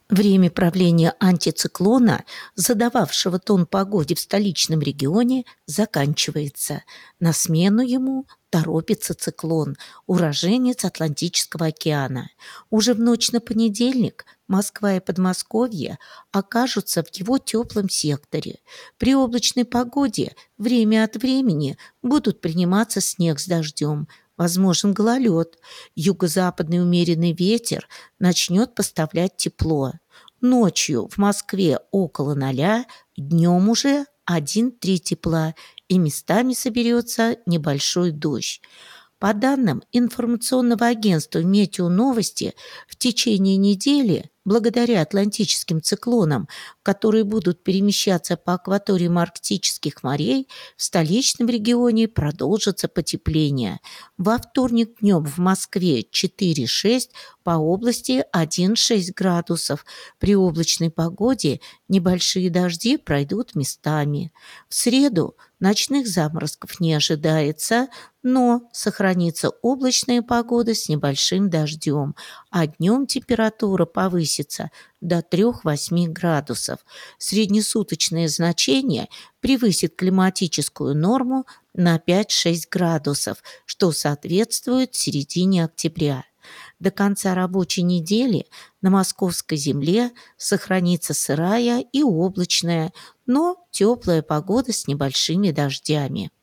Время правления антициклона, задававшего тон погоде в столичном регионе, заканчивается. На смену ему торопится циклон, уроженец Атлантического океана. Уже в ночь на понедельник Москва и Подмосковье окажутся в его теплом секторе. При облачной погоде время от времени будут приниматься снег с дождем, возможен гололед. Юго-западный умеренный ветер начнет поставлять тепло. Ночью в Москве около 0, днем уже 1-3 тепла, и местами соберется небольшой дождь. По данным информационного агентства «Метеоновости», в течение недели, благодаря атлантическим циклонам, которые будут перемещаться по акваториям арктических морей, в столичном регионе продолжится потепление. Во вторник днем в Москве 4-6, по области 1-6 градусов. При облачной погоде небольшие дожди пройдут местами. В среду ночных заморозков не ожидается, но сохранится облачная погода с небольшим дождем, а днем температура повысится до 3-8 градусов. Среднесуточное значение превысит климатическую норму на 5-6 градусов, что соответствует середине октября. До конца рабочей недели на московской земле сохранится сырая и облачная, но теплая погода с небольшими дождями.